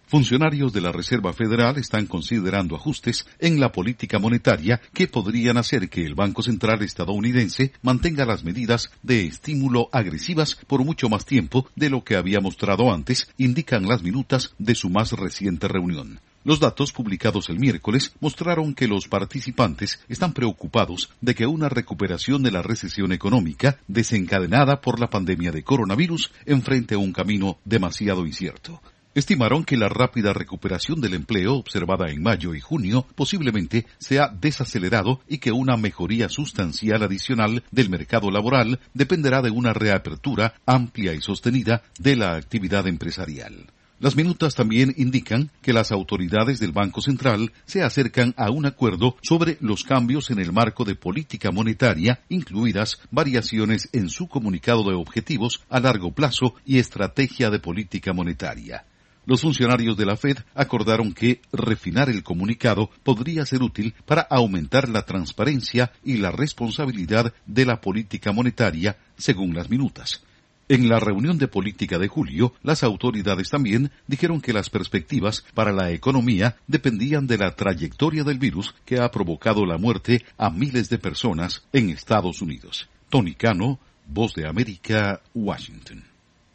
Funcionarios de la Reserva Federal están considerando ajustes en la política monetaria que podrían hacer que el Banco Central estadounidense mantenga las medidas de estímulo agresivas por mucho más tiempo de lo que había mostrado antes, indican las minutas de su más reciente reunión. Los datos publicados el miércoles mostraron que los participantes están preocupados de que una recuperación de la recesión económica desencadenada por la pandemia de coronavirus enfrente a un camino demasiado incierto. Estimaron que la rápida recuperación del empleo observada en mayo y junio posiblemente se ha desacelerado y que una mejoría sustancial adicional del mercado laboral dependerá de una reapertura amplia y sostenida de la actividad empresarial. Las minutas también indican que las autoridades del Banco Central se acercan a un acuerdo sobre los cambios en el marco de política monetaria, incluidas variaciones en su comunicado de objetivos a largo plazo y estrategia de política monetaria. Los funcionarios de la Fed acordaron que refinar el comunicado podría ser útil para aumentar la transparencia y la responsabilidad de la política monetaria, según las minutas. En la reunión de política de julio, las autoridades también dijeron que las perspectivas para la economía dependían de la trayectoria del virus que ha provocado la muerte a miles de personas en Estados Unidos. Tony Cano, Voz de América, Washington.